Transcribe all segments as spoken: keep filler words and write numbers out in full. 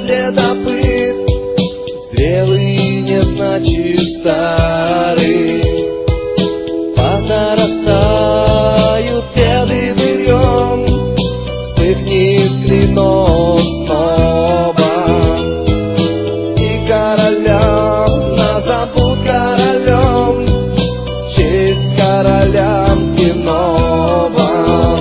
следопыт. Зрелый не значит старый. Позарастают беды быльем, вспыхнет клинок снова. И короля назовут королем, честь королям иного.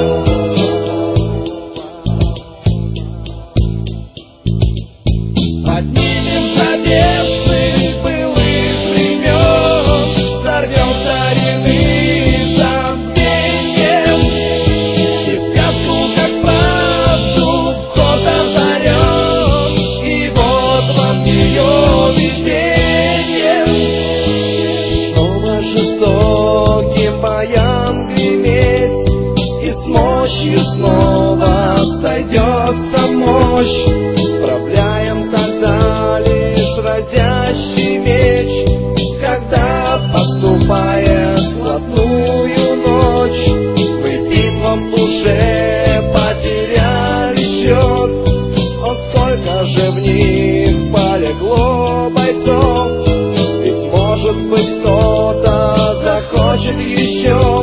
Поднимем завесы былых времен, сорвем старины забвеньем, и сказку как правду вход озарен, и вот вам ее видение. Снова жестоким боям греметь, и с мощью снова сойдется мощь. Справляем тогда лишь разящий меч, когда подступает золотую ночь. Мы битвам уже потеряли счет, но сколько же в них полегло бойцов. Ведь может быть кто-то захочет еще.